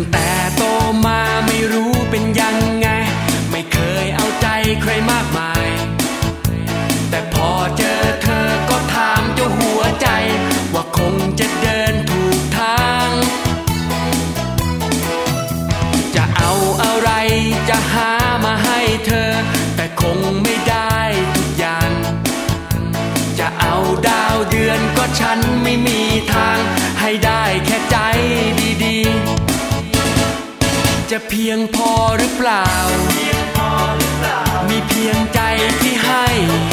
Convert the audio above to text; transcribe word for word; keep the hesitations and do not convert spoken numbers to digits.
งแต่โตมาไม่รู้เป็นยังไงไม่เคยเอาใจใครมากมายแต่พอเจอเธอก็ถามเจ้าหัวใจว่าคงจะเดินถูกทางจะเอาอะไรจะหามาให้เธอแต่คงไม่ได้ทุกอย่างจะเอาดาวเดือนก็ฉันไม่มีทางให้ได้แค่ใจดีๆจะเพียงพอหรือเปล่ามีเพียงใจที่ให้